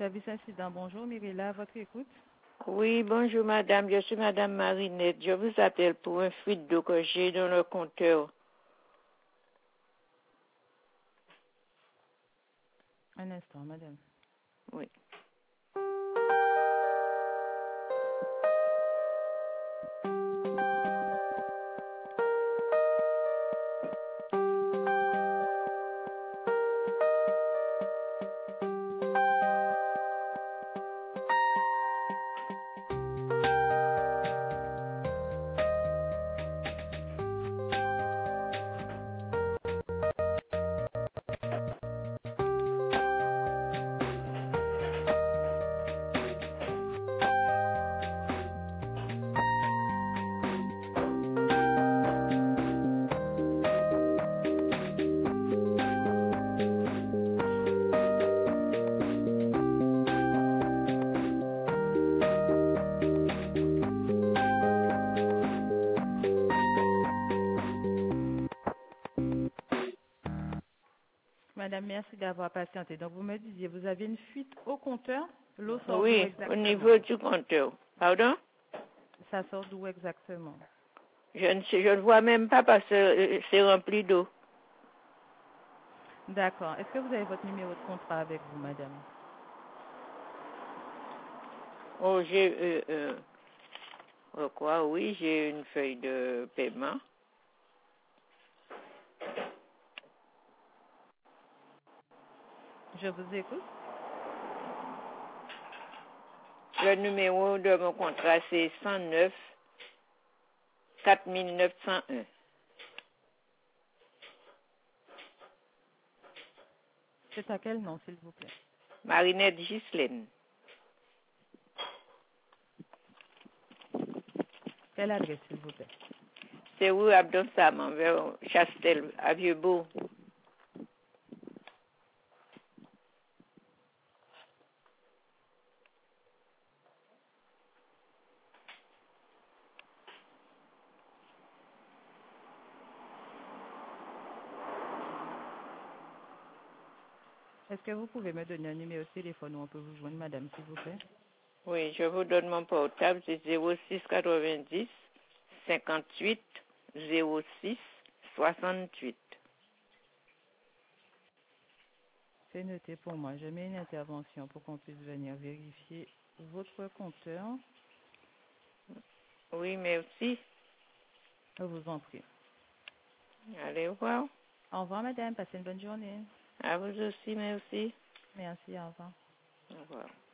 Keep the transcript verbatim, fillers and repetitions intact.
service incident. Bonjour, Mirella, à votre écoute. Oui, bonjour madame, je suis madame Marinette. Je vous appelle pour un fuite d'eau que j'ai dans le compteur. Un instant, madame. Oui. Madame, merci d'avoir patienté. Donc, vous me disiez, vous avez une fuite au compteur. L'eau sort d'où Oui, exactement? au niveau du compteur. Pardon? Ça sort d'où exactement? Je ne sais, je ne vois même pas parce que euh, c'est rempli d'eau. D'accord. Est-ce que vous avez votre numéro de contrat avec vous, madame? Oh, j'ai, euh, euh, oh, quoi, oui, j'ai une feuille de paiement. Je vous écoute. Le numéro de mon contrat, c'est cent neuf quatre mille neuf cent un. C'est à quel nom, s'il vous plaît? Marinette Ghislaine. Quelle adresse, s'il vous plaît? C'est rue Abdon Saman, vers Chastel, à Vieux-Beau. Est-ce que vous pouvez me donner un numéro de téléphone où on peut vous joindre, madame, s'il vous plaît? Oui, je vous donne mon portable, c'est zéro six quatre-vingt-dix cinquante-huit zéro six soixante-huit. C'est noté pour moi. Je mets une intervention pour qu'on puisse venir vérifier votre compteur. Oui, merci. Je vous en prie. Allez voir. Au revoir, madame. Passez une bonne journée. À vous aussi, merci. Merci, au revoir. Au revoir.